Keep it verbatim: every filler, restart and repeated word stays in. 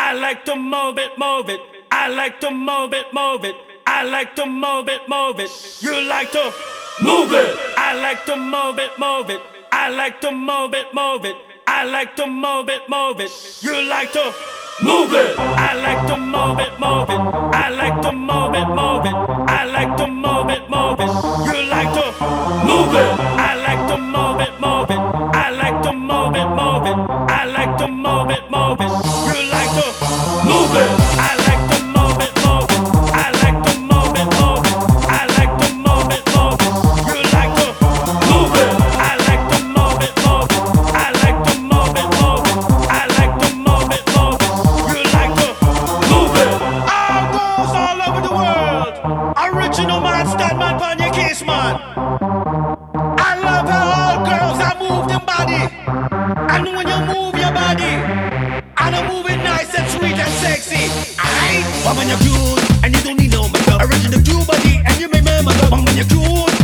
I like to move it, move it. I like to move it, move it. I like to move it, move it. You like to move it. I like to move it, move it. I like to move it, move it. I like to move it, move it. You like to move it. I like to move it, move it. I like to move it, move it. I like to move it, move it. You like to move it. I like to move it, move it. I like to move it, move it. I like to move it, move it. You like to move it. I like to move it, move it. I like to move it, move it. I like to move it, move it. You like to move it. I like to move it, move it. I like to move it, move it. I like to move it, move it. You like to move it. All goes all over the world. Original man, stand man on your case, man. I love how all girls are move them body. And when you move your body, and you move it nice and sweet and sexy. Aight? But when you're cute and you don't need no makeup, original cute body and you make me mother. But when you're cute